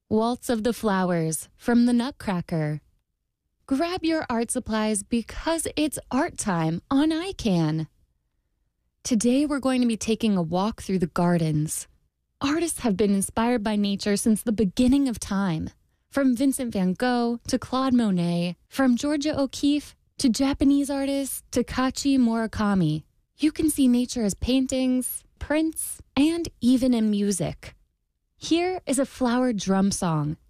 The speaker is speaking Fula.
Waltz of the Flowers from the Nutcracker. Grab your art supplies because it's art time on iCan. Today we're going to be taking a walk through the gardens. Artists have been inspired by nature since the beginning of time. From Vincent van Gogh to Claude Monet, from Georgia O'Keeffe to Japanese artists Takashi Murakami. You can see nature as paintings, prints, and even in music. Here is a flower drum song